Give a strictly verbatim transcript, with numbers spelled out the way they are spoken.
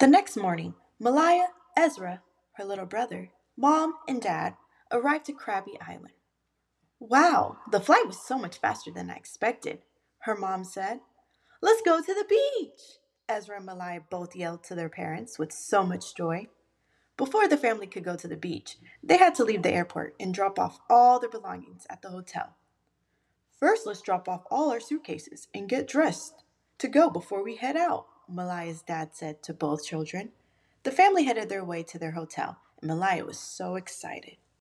The next morning, Malaya, Ezra, her little brother, Mom, and Dad arrived at Krabby Island. Wow, the flight was so much faster than I expected, her mom said. Let's go to the beach! Ezra and Malaya both yelled to their parents with so much joy. Before the family could go to the beach, they had to leave the airport and drop off all their belongings at the hotel. First, let's drop off all our suitcases and get dressed to go before we head out, Malaya's dad said to both children. The family headed their way to their hotel, and Malaya was so excited.